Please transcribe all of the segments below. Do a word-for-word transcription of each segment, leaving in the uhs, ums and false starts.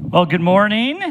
Well, good morning.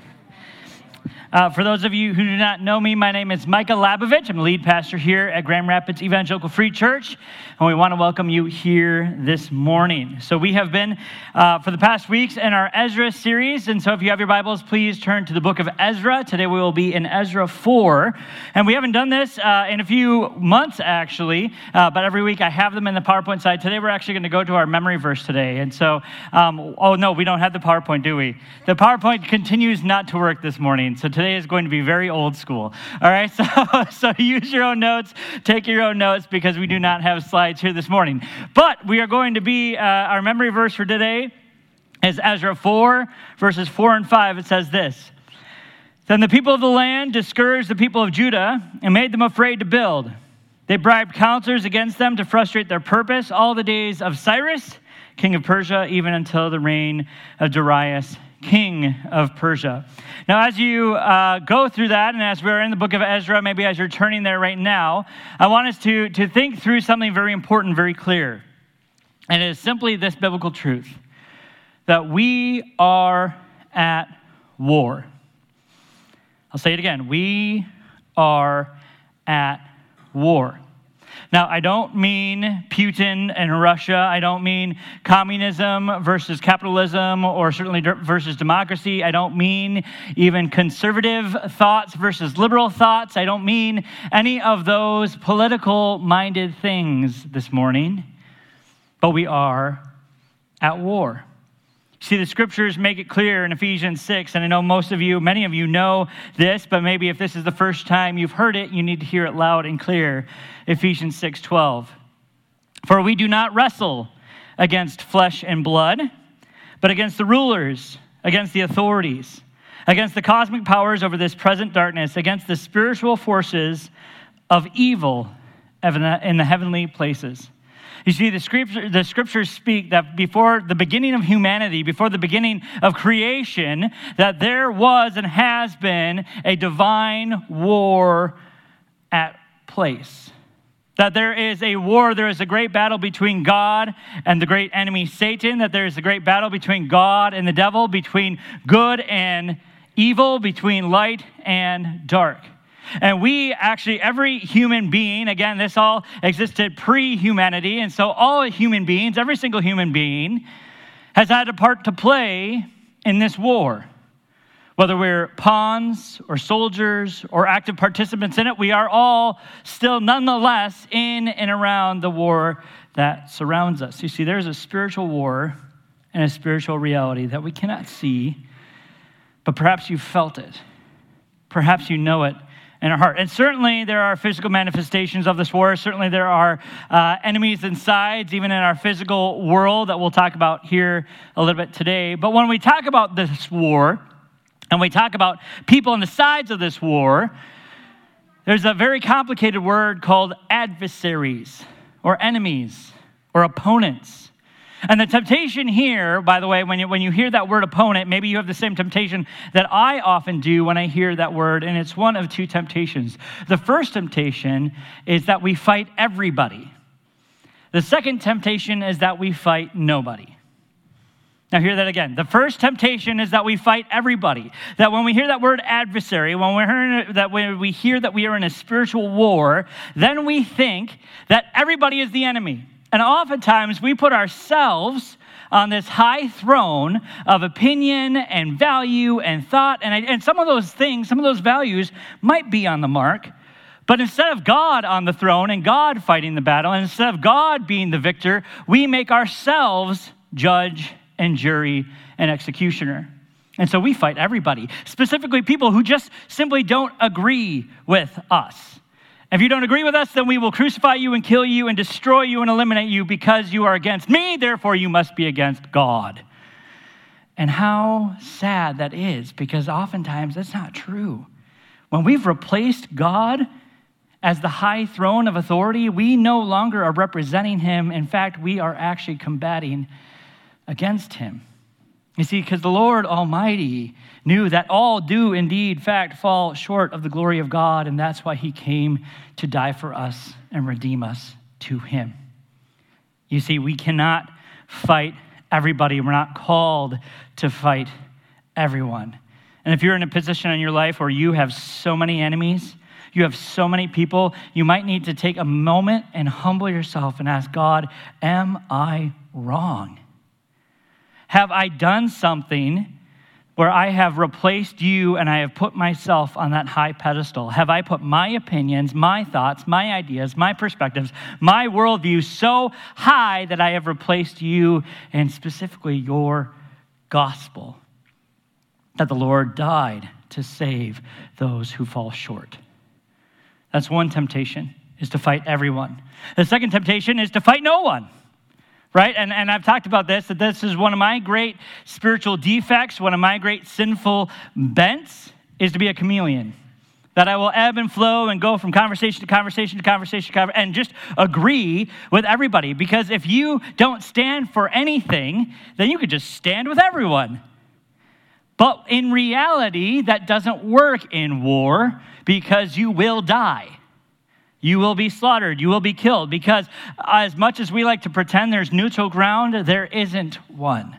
Uh, for those of you who do not know me, my name is Micah Labovich. I'm the lead pastor here at Grand Rapids Evangelical Free Church, and we want to welcome you here this morning. So we have been, uh, for the past weeks, in our Ezra series, and so if you have your Bibles, please turn to the book of Ezra. Today we will be in Ezra four, and we haven't done this uh, in a few months, actually, uh, but every week I have them in the PowerPoint side. Today we're actually going to go to our memory verse today, and so, um, oh no, we don't have the PowerPoint, do we? The PowerPoint continues not to work this morning, so today is going to be very old school. All right, so so use your own notes, take your own notes, because we do not have slides here this morning. But we are going to be, uh, our memory verse for today is Ezra four, verses four and five. It says this: Then the people of the land discouraged the people of Judah and made them afraid to build. They bribed counselors against them to frustrate their purpose all the days of Cyrus, king of Persia, even until the reign of Darius, king of Persia. Now, as you uh, go through that, and as we're in the book of Ezra, maybe as you're turning there right now, I want us to, to think through something very important, very clear. And it is simply this biblical truth, that we are at war. I'll say it again. We are at war. Now, I don't mean Putin and Russia. I don't mean communism versus capitalism, or certainly versus democracy. I don't mean even conservative thoughts versus liberal thoughts. I don't mean any of those political-minded things this morning. But we are at war. See, the scriptures make it clear in Ephesians six, and I know most of you, many of you know this, but maybe if this is the first time you've heard it, you need to hear it loud and clear. Ephesians six twelve. For we do not wrestle against flesh and blood, but against the rulers, against the authorities, against the cosmic powers over this present darkness, against the spiritual forces of evil in the heavenly places. You see, the, scripture, the scriptures speak that before the beginning of humanity, before the beginning of creation, that there was and has been a divine war at place. That there is a war, there is a great battle between God and the great enemy Satan, that there is a great battle between God and the devil, between good and evil, between light and dark. And we actually, every human being, again, this all existed pre-humanity, and so all human beings, every single human being, has had a part to play in this war. Whether we're pawns or soldiers or active participants in it, we are all still nonetheless in and around the war that surrounds us. You see, there's a spiritual war and a spiritual reality that we cannot see, but perhaps you've felt it. Perhaps you know it in our heart. And certainly there are physical manifestations of this war. Certainly there are uh, enemies and sides, even in our physical world, that we'll talk about here a little bit today. But when we talk about this war, and we talk about people on the sides of this war, there's a very complicated word called adversaries, or enemies, or opponents. And the temptation here, by the way, when you, when you hear that word opponent, maybe you have the same temptation that I often do when I hear that word, and it's one of two temptations. The first temptation is that we fight everybody. The second temptation is that we fight nobody. Now hear that again. The first temptation is that we fight everybody. That when we hear that word adversary, when we hear that when we hear that we are in a spiritual war, then we think that everybody is the enemy. And oftentimes we put ourselves on this high throne of opinion and value and thought, and, and some of those things, some of those values might be on the mark. But instead of God on the throne and God fighting the battle, and instead of God being the victor, we make ourselves judge and jury and executioner. And so we fight everybody, specifically people who just simply don't agree with us. If you don't agree with us, then we will crucify you and kill you and destroy you and eliminate you because you are against me, therefore you must be against God. And how sad that is, because oftentimes that's not true. When we've replaced God as the high throne of authority, we no longer are representing him. In fact, we are actually combating against him. You see, because the Lord Almighty knew that all do indeed, fact, fall short of the glory of God, and that's why he came to die for us and redeem us to him. You see, we cannot fight everybody. We're not called to fight everyone. And if you're in a position in your life where you have so many enemies, you have so many people, you might need to take a moment and humble yourself and ask God, am I wrong? Have I done something where I have replaced you and I have put myself on that high pedestal? Have I put my opinions, my thoughts, my ideas, my perspectives, my worldview so high that I have replaced you and specifically your gospel? That the Lord died to save those who fall short. That's one temptation, is to fight everyone. The second temptation is to fight no one, right? And, and I've talked about this, that this is one of my great spiritual defects, one of my great sinful bents, is to be a chameleon. That I will ebb and flow and go from conversation to conversation to conversation to conversation and just agree with everybody. Because if you don't stand for anything, then you could just stand with everyone. But in reality, that doesn't work in war because you will die. You will be slaughtered. You will be killed because as much as we like to pretend there's neutral ground, there isn't one.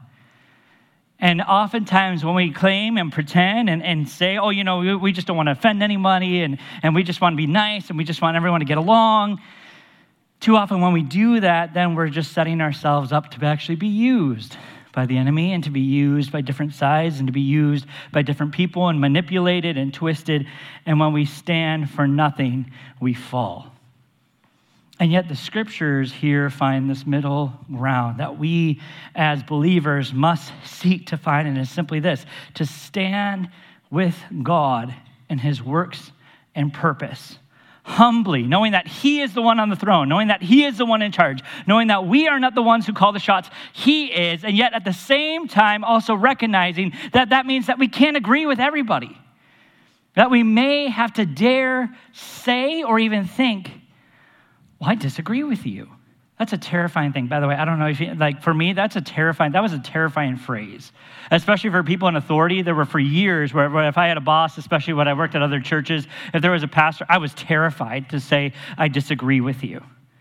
And oftentimes when we claim and pretend and, and say, oh, you know, we, we just don't want to offend anybody and, and we just want to be nice and we just want everyone to get along, too often when we do that, then we're just setting ourselves up to actually be used by the enemy and to be used by different sides and to be used by different people and manipulated and twisted. And when we stand for nothing, we fall. And yet the scriptures here find this middle ground that we as believers must seek to find. And it's simply this, to stand with God and his works and purpose. Humbly, knowing that he is the one on the throne, knowing that he is the one in charge, knowing that we are not the ones who call the shots, he is, and yet at the same time also recognizing that that means that we can't agree with everybody, that we may have to dare say or even think, well, I disagree with you. That's a terrifying thing. By the way, I don't know if you, like for me, that's a terrifying, that was a terrifying phrase, especially for people in authority. There were for years where, where if I had a boss, especially when I worked at other churches, if there was a pastor, I was terrified to say, I disagree with you.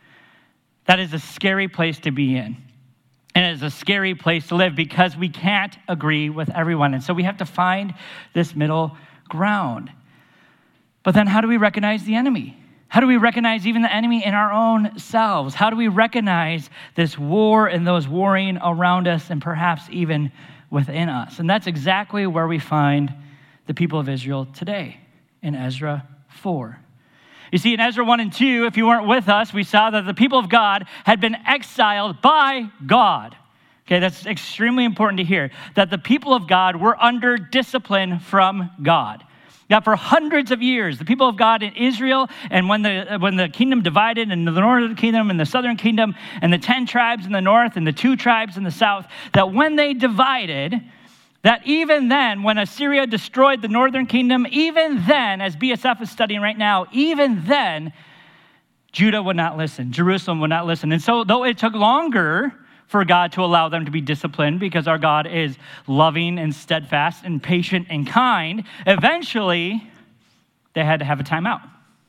That is a scary place to be in. And it is a scary place to live because we can't agree with everyone. And so we have to find this middle ground. But then how do we recognize the enemy? How do we recognize even the enemy in our own selves? How do we recognize this war and those warring around us and perhaps even within us? And that's exactly where we find the people of Israel today in Ezra four. You see, in Ezra one and two, if you weren't with us, we saw that the people of God had been exiled by God. Okay, that's extremely important to hear, that the people of God were under discipline from God. That for hundreds of years, the people of God in Israel, and when the when the kingdom divided into the northern kingdom and the southern kingdom, and the ten tribes in the north and the two tribes in the south, that when they divided, that even then, when Assyria destroyed the northern kingdom, even then, as B S F is studying right now, even then, Judah would not listen. Jerusalem would not listen. And so though it took longer for God to allow them to be disciplined because our God is loving and steadfast and patient and kind, eventually they had to have a timeout.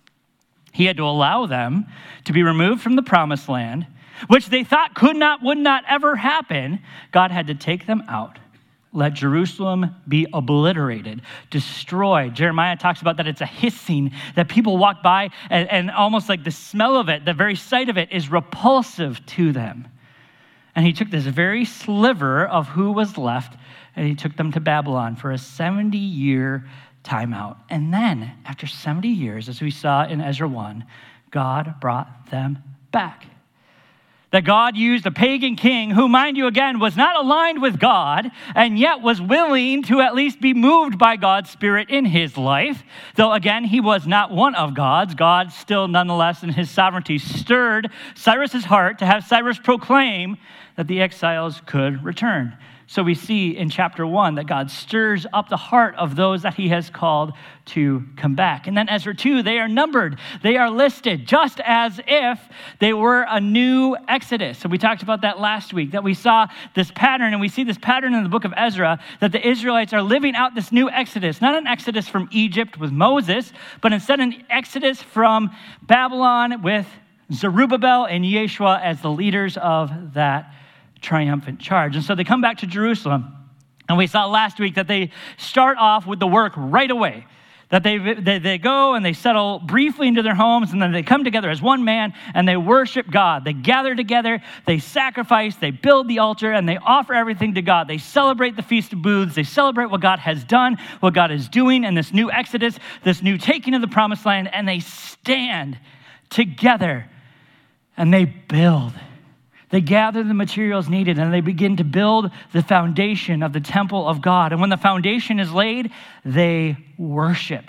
He had to allow them to be removed from the promised land, which they thought could not, would not ever happen. God had to take them out, let Jerusalem be obliterated, destroyed. Jeremiah talks about that it's a hissing, that people walk by and, and almost like the smell of it, the very sight of it is repulsive to them. And he took this very sliver of who was left, and he took them to Babylon for a seventy-year timeout. And then, after seventy years, as we saw in Ezra one, God brought them back. That God used a pagan king who, mind you, again, was not aligned with God, and yet was willing to at least be moved by God's Spirit in his life. Though, again, he was not one of God's. God still, nonetheless, in his sovereignty, stirred Cyrus's heart to have Cyrus proclaim that the exiles could return. So we see in chapter one that God stirs up the heart of those that he has called to come back. And then Ezra two, they are numbered. They are listed just as if they were a new Exodus. So we talked about that last week, that we saw this pattern, and we see this pattern in the book of Ezra, that the Israelites are living out this new Exodus, not an Exodus from Egypt with Moses, but instead an Exodus from Babylon with Zerubbabel and Yeshua as the leaders of that triumphant charge. And so they come back to Jerusalem. And we saw last week that they start off with the work right away. That they, they they go and they settle briefly into their homes, and then they come together as one man and they worship God. They gather together, they sacrifice, they build the altar, and they offer everything to God. They celebrate the Feast of Booths. They celebrate what God has done, what God is doing in this new Exodus, this new taking of the promised land, and they stand together and they build. They gather the materials needed and they begin to build the foundation of the temple of God. And when the foundation is laid, they worship.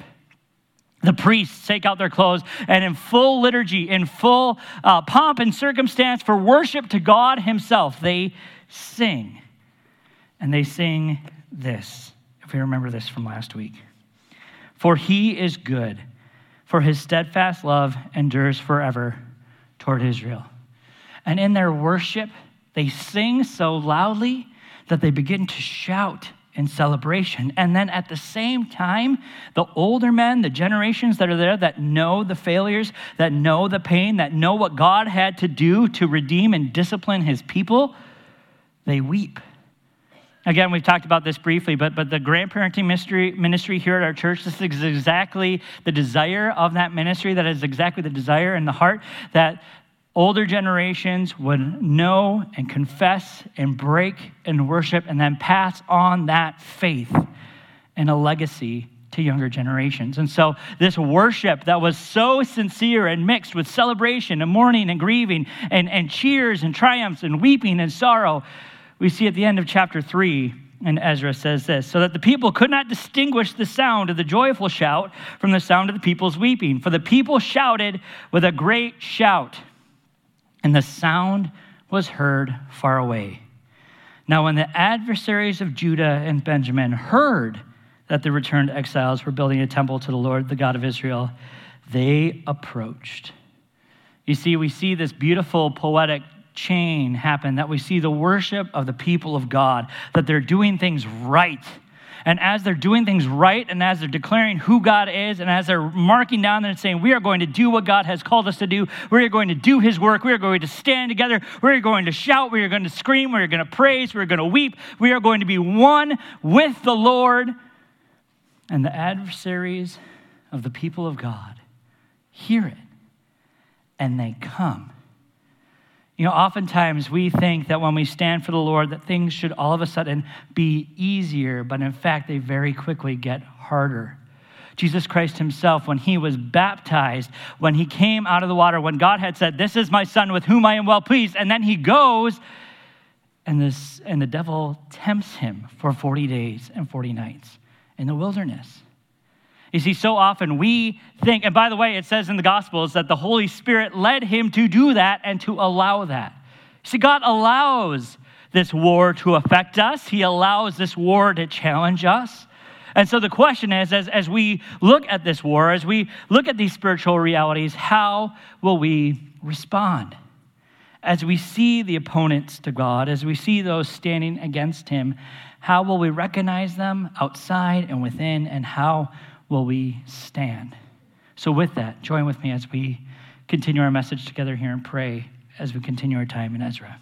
The priests take out their clothes and in full liturgy, in full uh, pomp and circumstance for worship to God himself, they sing. And they sing this, if we remember this from last week. For he is good, for his steadfast love endures forever toward Israel. And in their worship, they sing so loudly that they begin to shout in celebration. And then at the same time, the older men, the generations that are there that know the failures, that know the pain, that know what God had to do to redeem and discipline his people, they weep. Again, we've talked about this briefly, but, but the grandparenting ministry, ministry here at our church, this is exactly the desire of that ministry. That is exactly the desire in the heart that older generations would know and confess and break and worship and then pass on that faith and a legacy to younger generations. And so this worship that was so sincere and mixed with celebration and mourning and grieving and, and cheers and triumphs and weeping and sorrow, we see at the end of chapter three, and Ezra says this, so that the people could not distinguish the sound of the joyful shout from the sound of the people's weeping. For the people shouted with a great shout, and the sound was heard far away. Now, when the adversaries of Judah and Benjamin heard that the returned exiles were building a temple to the Lord, the God of Israel, they approached. You see, we see this beautiful poetic chain happen, that we see the worship of the people of God, that they're doing things right. And as they're doing things right, and as they're declaring who God is, and as they're marking down and saying, we are going to do what God has called us to do, we are going to do his work, we are going to stand together, we are going to shout, we are going to scream, we are going to praise, we are going to weep, we are going to be one with the Lord. And the adversaries of the people of God hear it, and they come. You know, oftentimes we think that when we stand for the Lord that things should all of a sudden be easier, but in fact, they very quickly get harder. Jesus Christ himself, when he was baptized, when he came out of the water, when God had said, this is my son with whom I am well pleased, and then he goes, and, this, and the devil tempts him for forty days and forty nights in the wilderness. You see, so often we think, and by the way, it says in the Gospels that the Holy Spirit led him to do that and to allow that. See, God allows this war to affect us. He allows this war to challenge us. And so the question is, as, as we look at this war, as we look at these spiritual realities, how will we respond? As we see the opponents to God, as we see those standing against him, how will we recognize them outside and within, and how will we stand? So with that, join with me as we continue our message together here and pray as we continue our time in Ezra.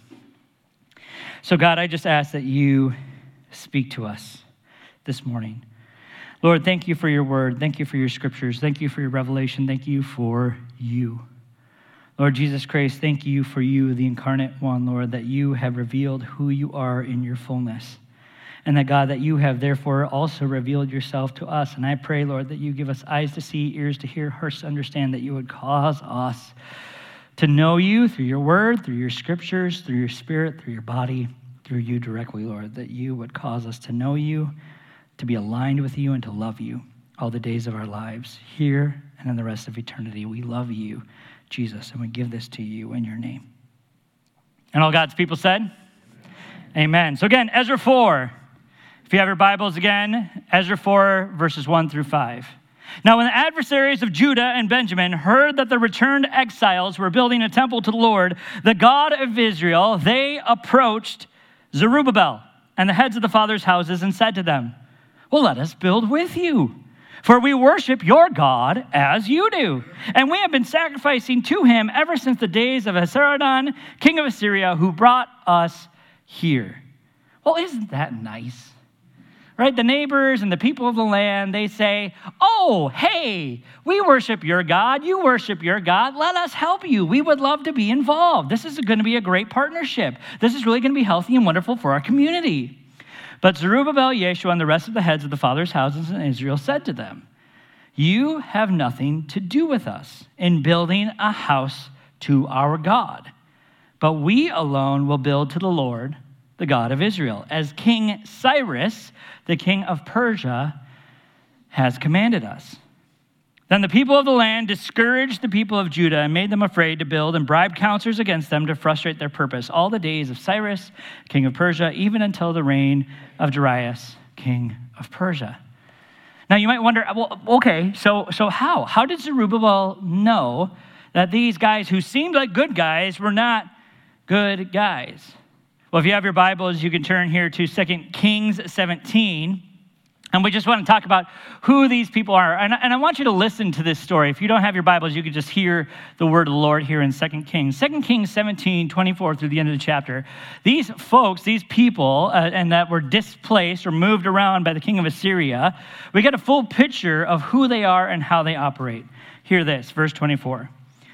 So God, I just ask that you speak to us this morning. Lord, thank you for your word. Thank you for your scriptures. Thank you for your revelation. Thank you for you. Lord Jesus Christ, thank you for you, the incarnate one, Lord, that you have revealed who you are in your fullness. And that, God, that you have therefore also revealed yourself to us. And I pray, Lord, that you give us eyes to see, ears to hear, hearts to understand, that you would cause us to know you through your word, through your scriptures, through your spirit, through your body, through you directly, Lord, that you would cause us to know you, to be aligned with you, and to love you all the days of our lives, here and in the rest of eternity. We love you, Jesus, and we give this to you in your name. And all God's people said, amen. Amen. So again, Ezra four. If you have your Bibles again, Ezra four, verses one through five. Now, when the adversaries of Judah and Benjamin heard that the returned exiles were building a temple to the Lord, the God of Israel, they approached Zerubbabel and the heads of the fathers' houses and said to them, well, let us build with you, for we worship your God as you do. And we have been sacrificing to him ever since the days of Esarhaddon, king of Assyria, who brought us here. Well, isn't that nice? right? The neighbors and the people of the land, they say, oh, hey, we worship your God. You worship your God. Let us help you. We would love to be involved. This is going to be a great partnership. This is really going to be healthy and wonderful for our community. But Zerubbabel, Yeshua, and the rest of the heads of the fathers' houses in Israel said to them, you have nothing to do with us in building a house to our God, but we alone will build to the Lord, the God of Israel, as King Cyrus, the king of Persia, has commanded us. Then the people of the land discouraged the people of Judah and made them afraid to build and bribed counselors against them to frustrate their purpose all the days of Cyrus, king of Persia, even until the reign of Darius, king of Persia. Now you might wonder, well, okay, so, so how? How did Zerubbabel know that these guys who seemed like good guys were not good guys? Well, if you have your Bibles, you can turn here to Second Kings seventeen. And we just want to talk about who these people are. And, and I want you to listen to this story. If you don't have your Bibles, you can just hear the word of the Lord here in Second Kings. Second Kings seventeen, twenty-four through the end of the chapter. These folks, these people, uh, and that were displaced or moved around by the king of Assyria, we get a full picture of who they are and how they operate. Hear this, verse twenty-four.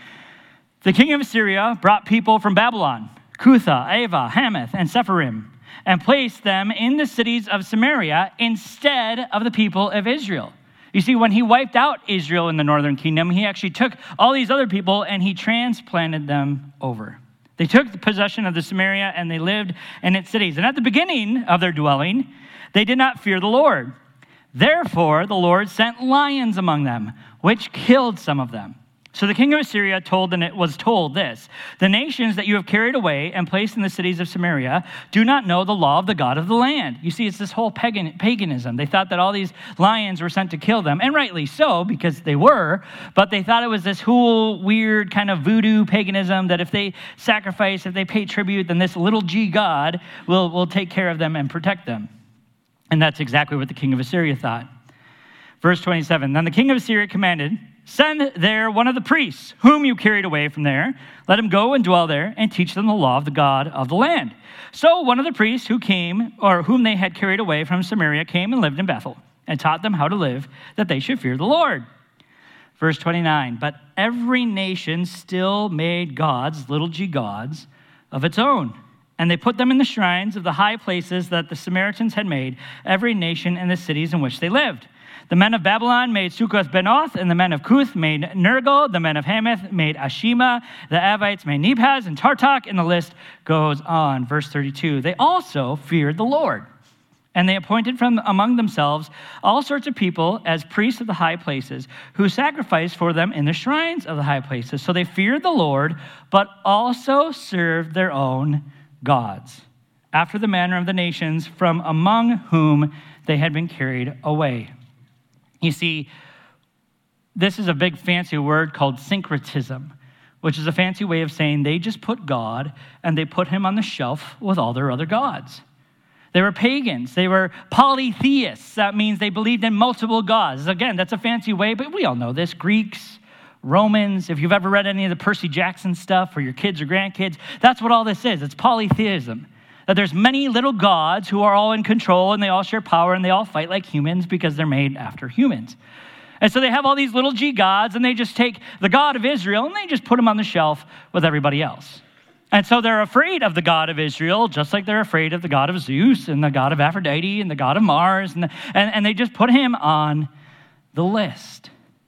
The king of Assyria brought people from Babylon, Cutha, Ava, Hamath, and Sepharim, and placed them in the cities of Samaria instead of the people of Israel. You see, when he wiped out Israel in the northern kingdom, he actually took all these other people and he transplanted them over. They took the possession of the Samaria and they lived in its cities. And at the beginning of their dwelling, they did not fear the Lord. Therefore, the Lord sent lions among them, which killed some of them. So the king of Assyria told, and it was told this, the nations that you have carried away and placed in the cities of Samaria do not know the law of the God of the land. You see, it's this whole pagan, paganism. They thought that all these lions were sent to kill them, and rightly so, because they were, but they thought it was this whole weird kind of voodoo paganism that if they sacrifice, if they pay tribute, then this little g God will, will take care of them and protect them. And that's exactly what the king of Assyria thought. Verse twenty-seven, then the king of Assyria commanded, send there one of the priests whom you carried away from there. Let him go and dwell there and teach them the law of the God of the land. So one of the priests who came, or whom they had carried away from Samaria, came and lived in Bethel and taught them how to live, that they should fear the Lord. Verse twenty-nine, but every nation still made gods, little g gods, of its own. And they put them in the shrines of the high places that the Samaritans had made, every nation in the cities in which they lived. The men of Babylon made Succoth-Benoth, and the men of Cuth made Nergal. The men of Hamath made Ashima. The Avites made Nebhaz and Tartak, and the list goes on. Verse thirty-two, they also feared the Lord, and they appointed from among themselves all sorts of people as priests of the high places, who sacrificed for them in the shrines of the high places. So they feared the Lord, but also served their own gods, after the manner of the nations from among whom they had been carried away. You see, this is a big fancy word called syncretism, which is a fancy way of saying they just put God and they put him on the shelf with all their other gods. They were pagans. They were polytheists. That means they believed in multiple gods. Again, that's a fancy way, but we all know this. Greeks, Romans, if you've ever read any of the Percy Jackson stuff for your kids or grandkids, that's what all this is. It's polytheism. That there's many little gods who are all in control and they all share power and they all fight like humans because they're made after humans. And so they have all these little g gods and they just take the God of Israel and they just put him on the shelf with everybody else. And so they're afraid of the God of Israel, just like they're afraid of the God of Zeus and the God of Aphrodite and the God of Mars. And, the, and, and they just put him on the list.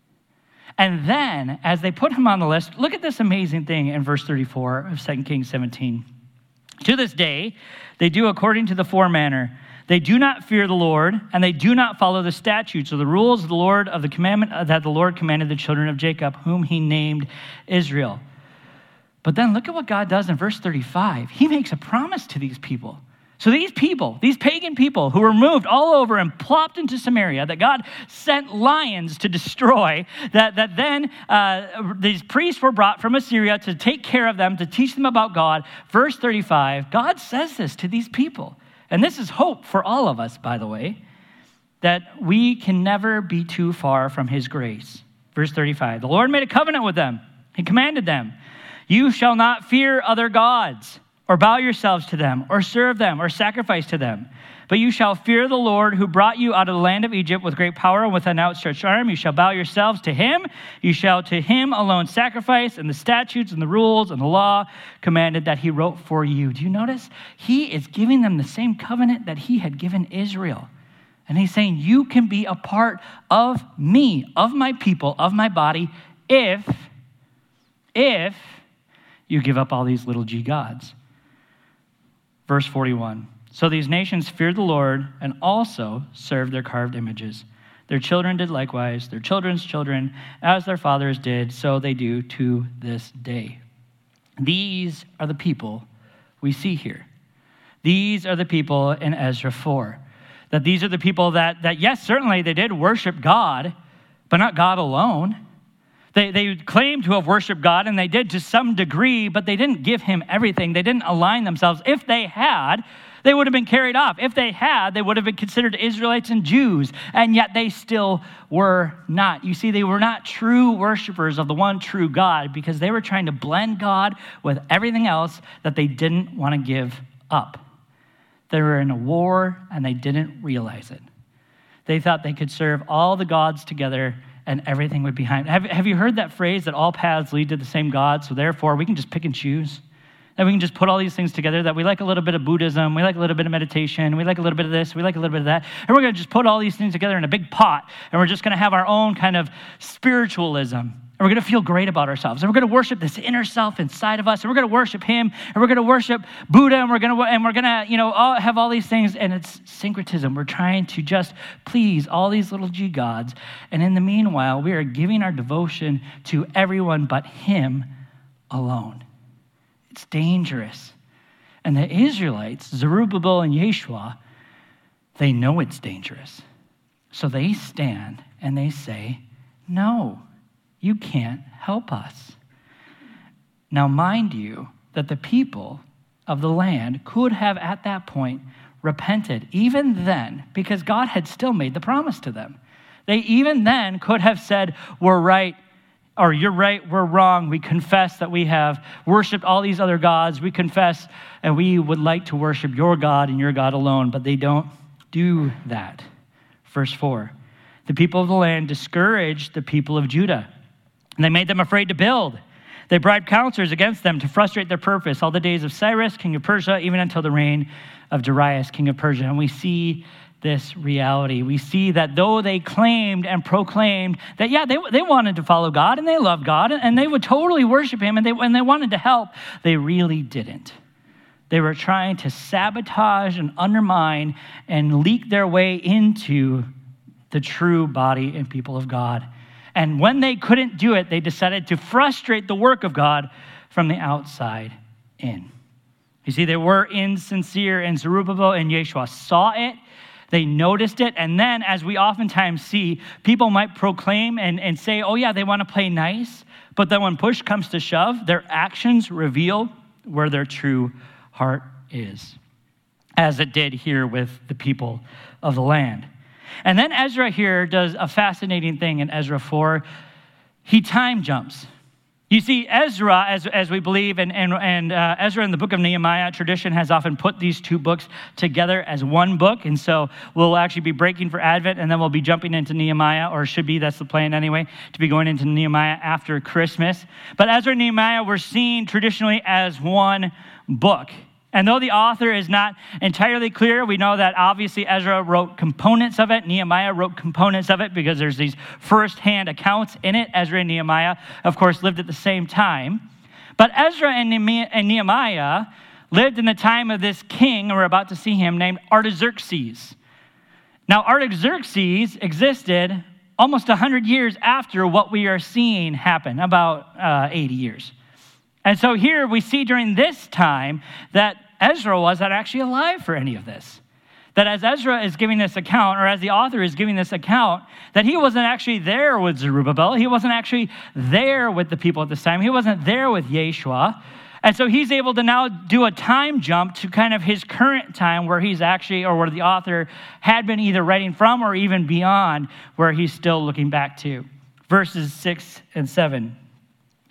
And then as they put him on the list, look at this amazing thing in verse thirty-four of Second Kings seventeen. To this day, they do according to the foremanner. They do not fear the Lord, and they do not follow the statutes or the rules of the Lord of the commandment that the Lord commanded the children of Jacob, whom he named Israel. But then look at what God does in verse thirty-five. He makes a promise to these people. So these people, these pagan people who were moved all over and plopped into Samaria, that God sent lions to destroy, that, that then uh, these priests were brought from Assyria to take care of them, to teach them about God. Verse thirty-five, God says this to these people. And this is hope for all of us, by the way, that we can never be too far from his grace. Verse thirty-five, the Lord made a covenant with them. He commanded them, you shall not fear other gods. or bow yourselves to them, or serve them, or sacrifice to them. But you shall fear the Lord who brought you out of the land of Egypt with great power and with an outstretched arm. You shall bow yourselves to him. You shall to him alone sacrifice, and the statutes and the rules and the law commanded that he wrote for you. Do you notice? He is giving them the same covenant that he had given Israel. And he's saying, you can be a part of me, of my people, of my body, if, if you give up all these little g gods. Verse forty-one. So these nations feared the Lord and also served their carved images. Their children did likewise, their children's children, as their fathers did, so they do to this day. These are the people we see here. These are the people in Ezra four. That these are the people that, that yes, certainly they did worship God, but not God alone. They, they claimed to have worshiped God, and they did to some degree, but they didn't give him everything. They didn't align themselves. If they had, they would have been carried off. If they had, they would have been considered Israelites and Jews, and yet they still were not. You see, they were not true worshipers of the one true God because they were trying to blend God with everything else that they didn't want to give up. They were in a war, and they didn't realize it. They thought they could serve all the gods together, and everything would be behind. Have, have you heard that phrase that all paths lead to the same God, so therefore we can just pick and choose? That we can just put all these things together, that we like a little bit of Buddhism, we like a little bit of meditation, we like a little bit of this, we like a little bit of that, and we're going to just put all these things together in a big pot, and we're just going to have our own kind of spiritualism, and we're going to feel great about ourselves, and we're going to worship this inner self inside of us, and we're going to worship him, and we're going to worship Buddha, and we're going to, and we're going to, you know, all, have all these things, and it's syncretism. We're trying to just please all these little g gods, and in the meanwhile, we are giving our devotion to everyone but him alone. It's dangerous. And the Israelites, Zerubbabel and Yeshua, they know it's dangerous. So they stand and they say, no, you can't help us. Now, mind you, that the people of the land could have at that point repented, even then, because God had still made the promise to them. They even then could have said, we're right, or you're right, we're wrong. We confess that we have worshiped all these other gods. We confess and we would like to worship your God and your God alone, but they don't do that. Verse four, the people of the land discouraged the people of Judah, and they made them afraid to build. They bribed counselors against them to frustrate their purpose all the days of Cyrus, king of Persia, even until the reign of Darius, king of Persia. And we see this reality. We see that though they claimed and proclaimed that, yeah, they, they wanted to follow God and they loved God and they would totally worship him and they, and they wanted to help, they really didn't. They were trying to sabotage and undermine and leak their way into the true body and people of God. And when they couldn't do it, they decided to frustrate the work of God from the outside in. You see, they were insincere, and Zerubbabel and Yeshua saw it. They noticed it, and then, as we oftentimes see, people might proclaim and, and say, oh yeah, they want to play nice, but then when push comes to shove, their actions reveal where their true heart is, as it did here with the people of the land. And then Ezra here does a fascinating thing in Ezra four. He time jumps. You see, Ezra, as, as we believe, and, and, and uh, Ezra in the book of Nehemiah, tradition has often put these two books together as one book. And so we'll actually be breaking for Advent, and then we'll be jumping into Nehemiah, or should be, that's the plan anyway, to be going into Nehemiah after Christmas. But Ezra and Nehemiah were seen traditionally as one book. And though the author is not entirely clear, we know that obviously Ezra wrote components of it. Nehemiah wrote components of it because there's these first-hand accounts in it. Ezra and Nehemiah, of course, lived at the same time. But Ezra and Nehemiah lived in the time of this king, and we're about to see him, named Artaxerxes. Now, Artaxerxes existed almost one hundred years after what we are seeing happen, about uh, eighty years. And so here we see during this time that Ezra wasn't actually alive for any of this. That as Ezra is giving this account, or as the author is giving this account, that he wasn't actually there with Zerubbabel. He wasn't actually there with the people at this time. He wasn't there with Yeshua. And so he's able to now do a time jump to kind of his current time where he's actually, or where the author had been either writing from or even beyond where he's still looking back to. Verses six and seven.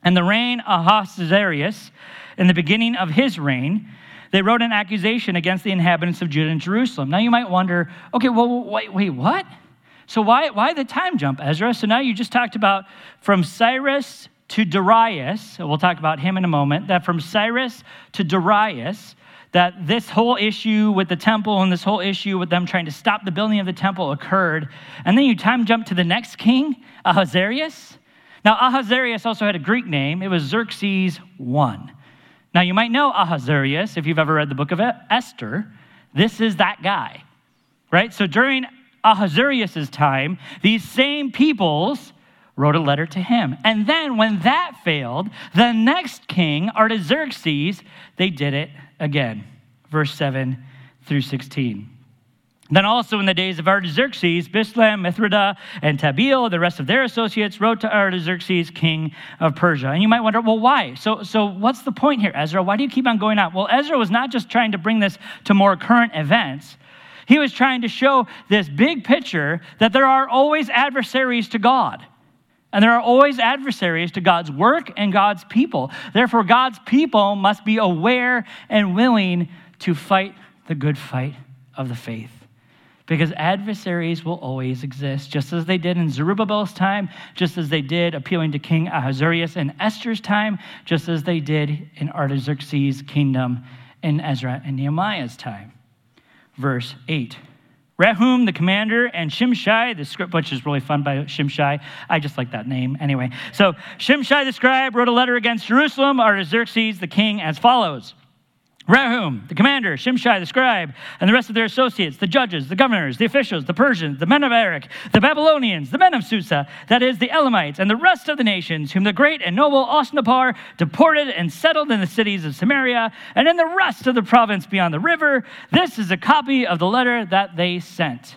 In the reign of Ahasuerus, in the beginning of his reign, they wrote an accusation against the inhabitants of Judah and Jerusalem. Now you might wonder, okay, well, wait, wait, what? So why, why the time jump, Ezra? So now you just talked about from Cyrus to Darius, we'll talk about him in a moment, that from Cyrus to Darius, that this whole issue with the temple and this whole issue with them trying to stop the building of the temple occurred. And then you time jump to the next king, Ahasuerus. Now, Ahasuerus also had a Greek name. It was Xerxes the First. Now, you might know Ahasuerus if you've ever read the book of Esther. This is that guy, right? So during Ahasuerus' time, these same peoples wrote a letter to him. And then when that failed, the next king, Artaxerxes, they did it again. Verse seven through sixteen. Then also in the days of Artaxerxes, Bislam, Mithridah, and Tabeel, the rest of their associates, wrote to Artaxerxes, king of Persia. And you might wonder, well, why? So, so what's the point here, Ezra? Why do you keep on going on? Well, Ezra was not just trying to bring this to more current events. He was trying to show this big picture that there are always adversaries to God. And there are always adversaries to God's work and God's people. Therefore, God's people must be aware and willing to fight the good fight of the faith. Because adversaries will always exist, just as they did in Zerubbabel's time, just as they did appealing to King Ahasuerus in Esther's time, just as they did in Artaxerxes' kingdom in Ezra and Nehemiah's time. Verse eight. Rehum, the commander, and Shimshai, the scribe, which is really fun by Shimshai. I just like that name anyway. So Shimshai the scribe wrote a letter against Jerusalem, Artaxerxes the king, as follows. Rehum, the commander, Shimshai the scribe, and the rest of their associates, the judges, the governors, the officials, the Persians, the men of Erech, the Babylonians, the men of Susa, that is, the Elamites, and the rest of the nations, whom the great and noble Osnappar deported and settled in the cities of Samaria, and in the rest of the province beyond the river. This is a copy of the letter that they sent.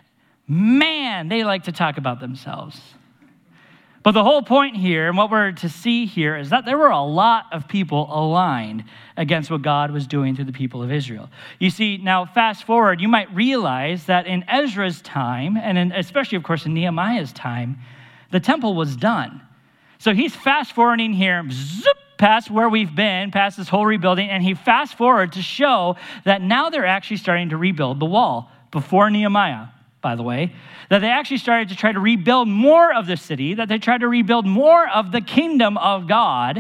Man, they like to talk about themselves. But the whole point here, and what we're to see here, is that there were a lot of people aligned against what God was doing to the people of Israel. You see, now fast forward, you might realize that in Ezra's time, and in, especially, of course, in Nehemiah's time, the temple was done. So he's fast forwarding here, zoop, past where we've been, past this whole rebuilding, and he fast forward to show that now they're actually starting to rebuild the wall before Nehemiah. By the way, that they actually started to try to rebuild more of the city, that they tried to rebuild more of the kingdom of God,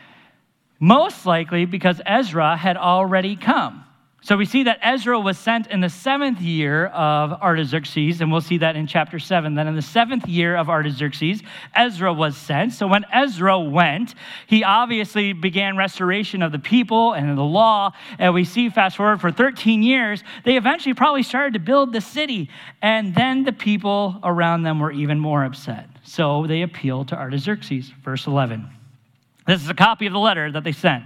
most likely because Ezra had already come. So we see that Ezra was sent in the seventh year of Artaxerxes, and we'll see that in chapter seven. Then in the seventh year of Artaxerxes, Ezra was sent. So when Ezra went, he obviously began restoration of the people and the law. And we see, fast forward, for thirteen years, they eventually probably started to build the city. And then the people around them were even more upset. So they appealed to Artaxerxes. Verse eleven. This is a copy of the letter that they sent.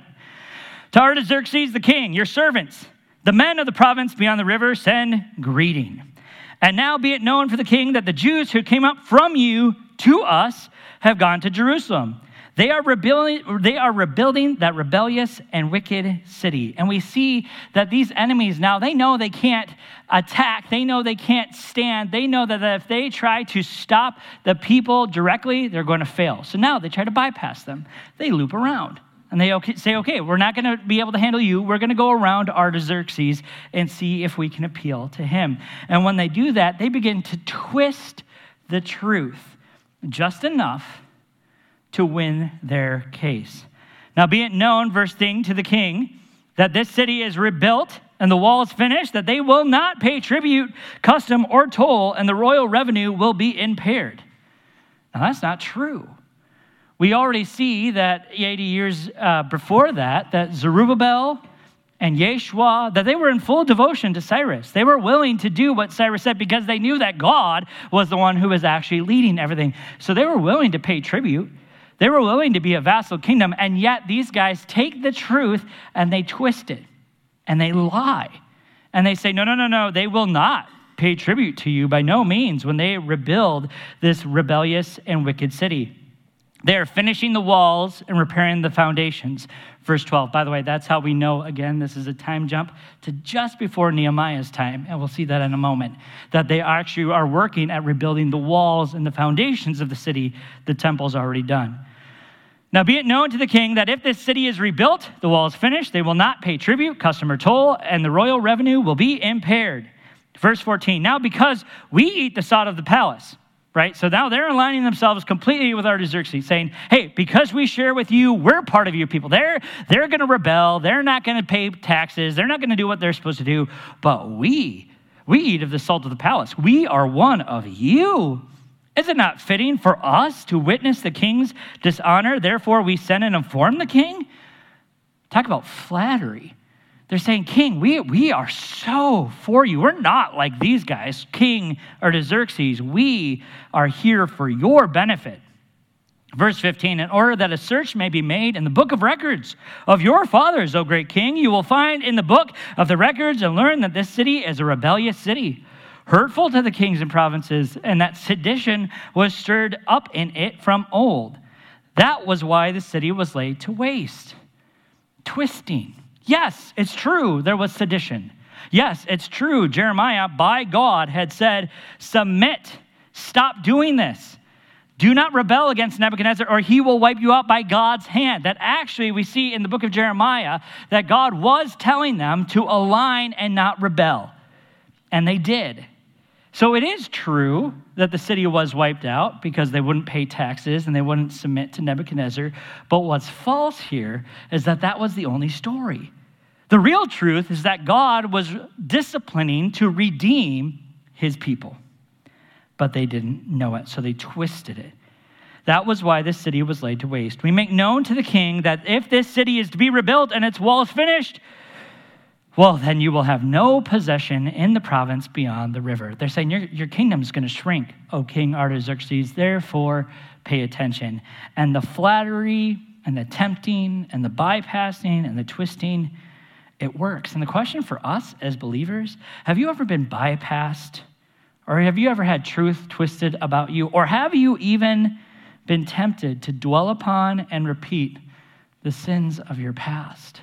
To Artaxerxes the king, your servants, the men of the province beyond the river, send greeting. And now be it known for the king that the Jews who came up from you to us have gone to Jerusalem. They are rebuilding, they are rebuilding that rebellious and wicked city. And we see that these enemies now, they know they can't attack. They know they can't stand. They know that if they try to stop the people directly, they're going to fail. So now they try to bypass them. They loop around. And they say, okay, we're not going to be able to handle you. We're going to go around Artaxerxes and see if we can appeal to him. And when they do that, they begin to twist the truth just enough to win their case. Now be it known, verse thing, to the king, that this city is rebuilt and the wall is finished, that they will not pay tribute, custom, or toll, and the royal revenue will be impaired. Now that's not true. We already see that eighty years uh, before that, that Zerubbabel and Yeshua, that they were in full devotion to Cyrus. They were willing to do what Cyrus said because they knew that God was the one who was actually leading everything. So they were willing to pay tribute. They were willing to be a vassal kingdom, and yet these guys take the truth and they twist it and they lie. And they say, no, no, no, no, they will not pay tribute to you by no means when they rebuild this rebellious and wicked city. They are finishing the walls and repairing the foundations. Verse twelve. By the way, that's how we know, again, this is a time jump to just before Nehemiah's time, and we'll see that in a moment, that they actually are working at rebuilding the walls and the foundations of the city. The temple's already done. Now be it known to the king that if this city is rebuilt, the wall is finished, they will not pay tribute, custom, or toll, and the royal revenue will be impaired. Verse fourteen, now because we eat the sod of the palace, right? So now they're aligning themselves completely with Artaxerxes, saying, hey, because we share with you, we're part of you people. They're, they're going to rebel. They're not going to pay taxes. They're not going to do what they're supposed to do. But we, we eat of the salt of the palace. We are one of you. Is it not fitting for us to witness the king's dishonor? Therefore, we send and inform the king? Talk about flattery. They're saying, King, we, we are so for you. We're not like these guys, King Artaxerxes. We are here for your benefit. Verse fifteen, in order that a search may be made in the book of records of your fathers, O great king, you will find in the book of the records and learn that this city is a rebellious city, hurtful to the kings and provinces, and that sedition was stirred up in it from old. That was why the city was laid to waste. Twisting. Yes, it's true, there was sedition. Yes, it's true, Jeremiah, by God, had said, submit, stop doing this. Do not rebel against Nebuchadnezzar, or he will wipe you out by God's hand. That actually, we see in the book of Jeremiah, that God was telling them to align and not rebel. And they did. So it is true that the city was wiped out because they wouldn't pay taxes and they wouldn't submit to Nebuchadnezzar. But what's false here is that that was the only story. The real truth is that God was disciplining to redeem his people. But they didn't know it, so they twisted it. That was why this city was laid to waste. We make known to the king that if this city is to be rebuilt and its walls finished, well, then you will have no possession in the province beyond the river. They're saying your, your kingdom is going to shrink, O King Artaxerxes. Therefore, pay attention. And the flattery and the tempting and the bypassing and the twisting, it works. And the question for us as believers, have you ever been bypassed? Or have you ever had truth twisted about you? Or have you even been tempted to dwell upon and repeat the sins of your past?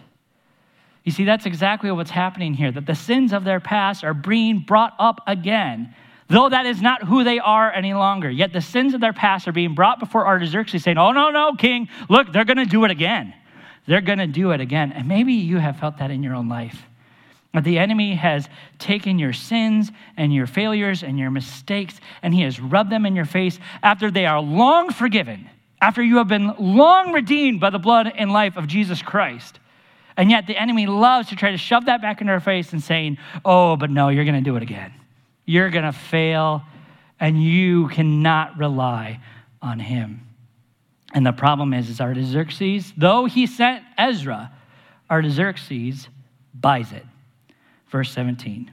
You see, that's exactly what's happening here, that the sins of their past are being brought up again, though that is not who they are any longer. Yet the sins of their past are being brought before Artaxerxes, saying, oh, no, no, king, look, they're going to do it again. They're going to do it again. And maybe you have felt that in your own life. That the enemy has taken your sins and your failures and your mistakes, and he has rubbed them in your face after they are long forgiven, after you have been long redeemed by the blood and life of Jesus Christ. And yet the enemy loves to try to shove that back in our face and saying, oh, but no, you're going to do it again. You're going to fail, and you cannot rely on him. And the problem is, is Artaxerxes, though he sent Ezra, Artaxerxes buys it. Verse seventeen.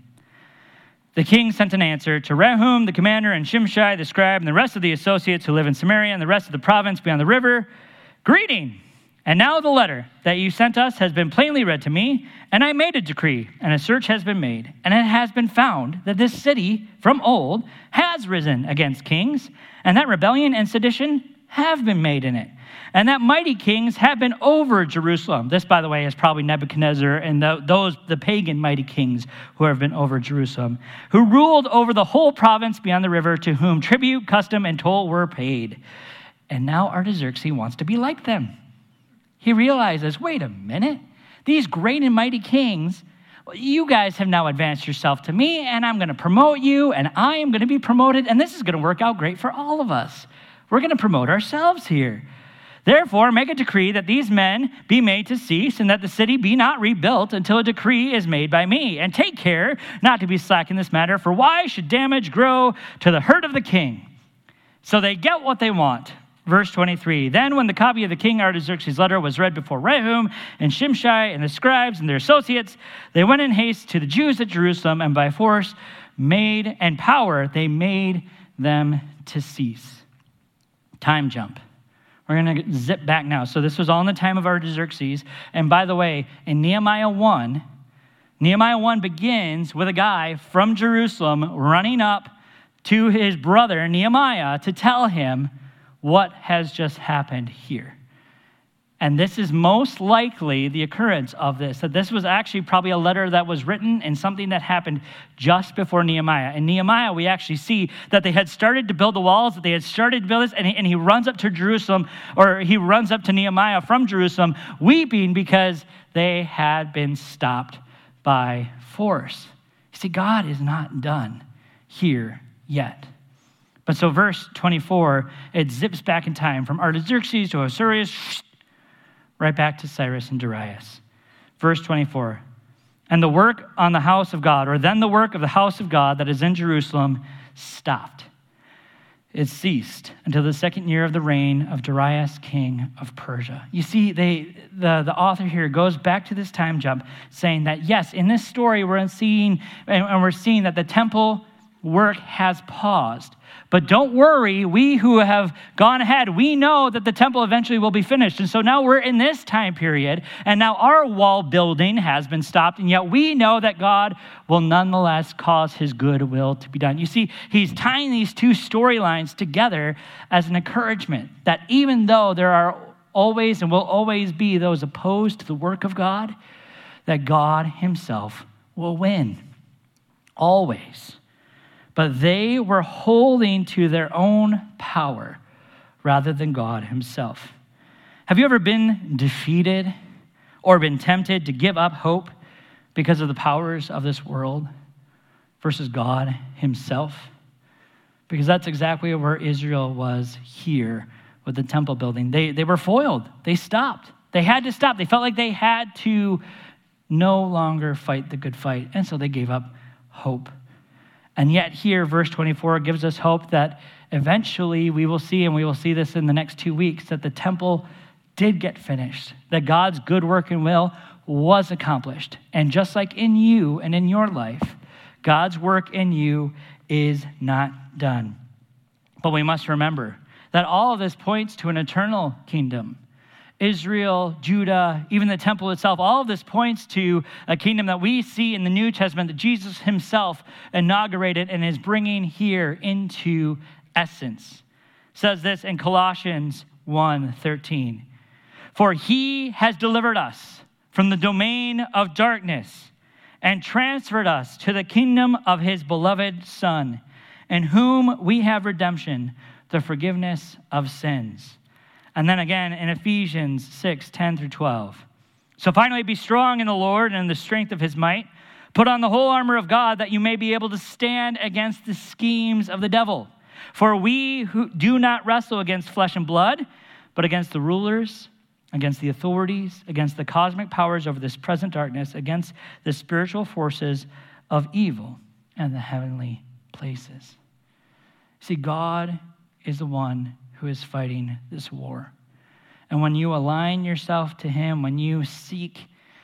The king sent an answer to Rehum, the commander, and Shimshai, the scribe, and the rest of the associates who live in Samaria and the rest of the province beyond the river. Greeting. And now the letter that you sent us has been plainly read to me, and I made a decree, and a search has been made, and it has been found that this city from old has risen against kings, and that rebellion and sedition have been made in it, and that mighty kings have been over Jerusalem. This, by the way, is probably Nebuchadnezzar and the, those, the pagan mighty kings who have been over Jerusalem, who ruled over the whole province beyond the river, to whom tribute, custom, and toll were paid. And now Artaxerxes wants to be like them. He realizes, wait a minute, these great and mighty kings, you guys have now advanced yourself to me, and I'm going to promote you, and I am going to be promoted, and this is going to work out great for all of us. We're going to promote ourselves here. Therefore, make a decree that these men be made to cease, and that the city be not rebuilt until a decree is made by me. And take care not to be slack in this matter, for why should damage grow to the hurt of the king? So they get what they want. Verse twenty-three, then when the copy of the king Artaxerxes' letter was read before Rehum and Shimshai and the scribes and their associates, they went in haste to the Jews at Jerusalem, and by force made and power they made them to cease. Time jump. We're going to zip back now. So this was all in the time of Artaxerxes. And by the way, in Nehemiah one, Nehemiah one begins with a guy from Jerusalem running up to his brother Nehemiah to tell him what has just happened here. And this is most likely the occurrence of this, that this was actually probably a letter that was written and something that happened just before Nehemiah. In Nehemiah, we actually see that they had started to build the walls, that they had started to build this, and he, and he runs up to Jerusalem, or he runs up to Nehemiah from Jerusalem, weeping because they had been stopped by force. You see, God is not done here yet. But so verse twenty-four, it zips back in time from Artaxerxes to Ahasuerus, right back to Cyrus and Darius. Verse twenty-four, and the work on the house of God, or then the work of the house of God that is in Jerusalem stopped. It ceased until the second year of the reign of Darius, king of Persia. You see, they, the, the author here goes back to this time jump, saying that, yes, in this story, we're seeing, and we're seeing that the temple work has paused. But don't worry, we who have gone ahead, we know that the temple eventually will be finished. And so now we're in this time period, and now our wall building has been stopped, and yet we know that God will nonetheless cause his good will to be done. You see, he's tying these two storylines together as an encouragement that even though there are always and will always be those opposed to the work of God, that God himself will win. Always. But they were holding to their own power rather than God himself. Have you ever been defeated or been tempted to give up hope because of the powers of this world versus God himself? Because that's exactly where Israel was here with the temple building. They, they were foiled. They stopped. They had to stop. They felt like they had to no longer fight the good fight. And so they gave up hope. And yet here, verse twenty-four gives us hope that eventually we will see, and we will see this in the next two weeks, that the temple did get finished, that God's good work and will was accomplished. And just like in you and in your life, God's work in you is not done. But we must remember that all of this points to an eternal kingdom. Israel, Judah, even the temple itself, all of this points to a kingdom that we see in the New Testament that Jesus himself inaugurated and is bringing here into essence. It says this in Colossians one thirteen. For he has delivered us from the domain of darkness and transferred us to the kingdom of his beloved Son, in whom we have redemption, the forgiveness of sins. And then again in Ephesians six ten through twelve. So finally, be strong in the Lord and in the strength of his might. Put on the whole armor of God that you may be able to stand against the schemes of the devil. For we who do not wrestle against flesh and blood, but against the rulers, against the authorities, against the cosmic powers over this present darkness, against the spiritual forces of evil in the heavenly places. See, God is the one who is fighting this war. And when you align yourself to him, when you seek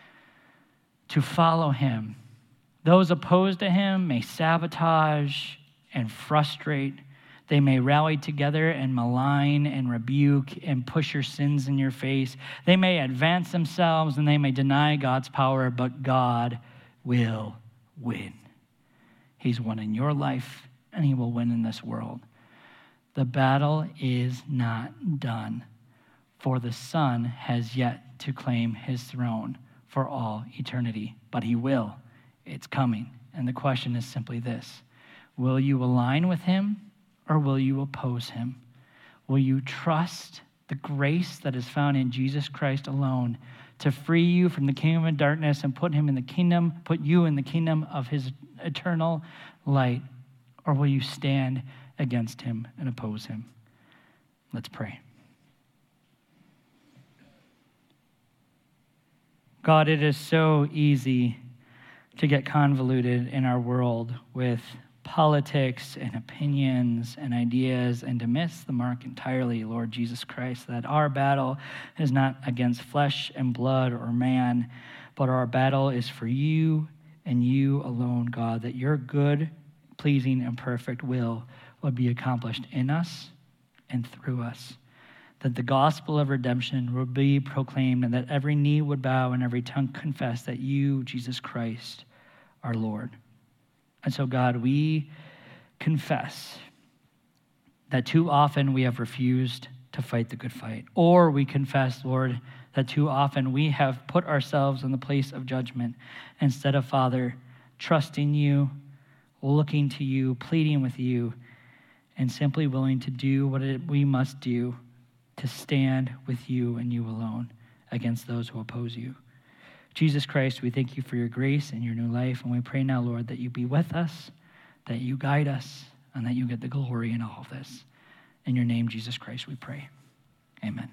to follow him, those opposed to him may sabotage and frustrate. They may rally together and malign and rebuke and push your sins in your face. They may advance themselves and they may deny God's power, but God will win. He's won in your life and he will win in this world. The battle is not done, for the Son has yet to claim his throne for all eternity. But he will. It's coming. And the question is simply this. Will you align with him or will you oppose him? Will you trust the grace that is found in Jesus Christ alone to free you from the kingdom of darkness and put him in the kingdom, put you in the kingdom of his eternal light? Or will you stand against him and oppose him? Let's pray. God, it is so easy to get convoluted in our world with politics and opinions and ideas and to miss the mark entirely, Lord Jesus Christ, that our battle is not against flesh and blood or man, but our battle is for you and you alone, God, that your good, pleasing, and perfect will would be accomplished in us and through us, that the gospel of redemption would be proclaimed and that every knee would bow and every tongue confess that you, Jesus Christ, are Lord. And so, God, we confess that too often we have refused to fight the good fight, or we confess, Lord, that too often we have put ourselves in the place of judgment instead of, Father, trusting you, looking to you, pleading with you, and simply willing to do what it, we must do to stand with you and you alone against those who oppose you. Jesus Christ, we thank you for your grace and your new life, and we pray now, Lord, that you be with us, that you guide us, and that you get the glory in all of this. In your name, Jesus Christ, we pray. Amen.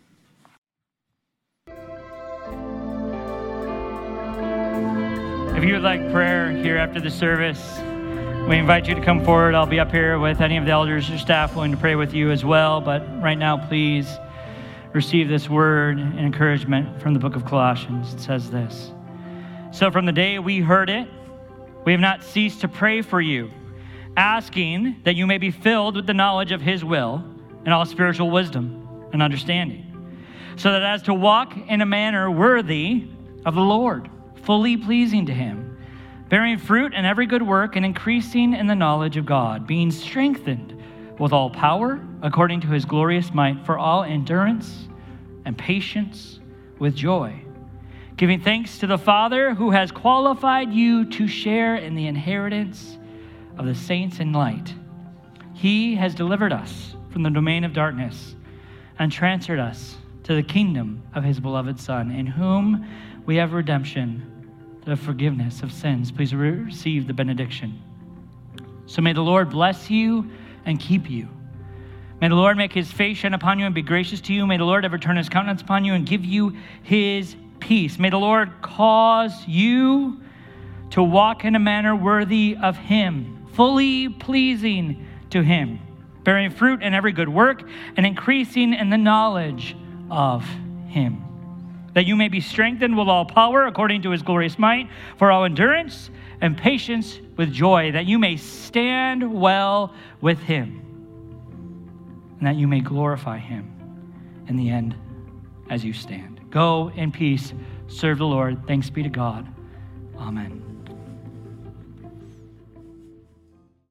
If you would like prayer here after the service, we invite you to come forward. I'll be up here with any of the elders or staff willing to pray with you as well. But right now, please receive this word and encouragement from the book of Colossians. It says this: "So from the day we heard it, we have not ceased to pray for you, asking that you may be filled with the knowledge of his will and all spiritual wisdom and understanding, so that as to walk in a manner worthy of the Lord, fully pleasing to him, bearing fruit in every good work and increasing in the knowledge of God, being strengthened with all power according to his glorious might for all endurance and patience with joy, giving thanks to the Father who has qualified you to share in the inheritance of the saints in light. He has delivered us from the domain of darkness and transferred us to the kingdom of his beloved Son, in whom we have redemption, the forgiveness of sins." Please receive the benediction. "So may the Lord bless you and keep you. May the Lord make his face shine upon you and be gracious to you. May the Lord ever turn his countenance upon you and give you his peace. May the Lord cause you to walk in a manner worthy of him, fully pleasing to him, bearing fruit in every good work and increasing in the knowledge of him, that you may be strengthened with all power according to his glorious might for all endurance and patience with joy, that you may stand well with him, and that you may glorify him in the end as you stand. Go in peace, serve the Lord. Thanks be to God. Amen."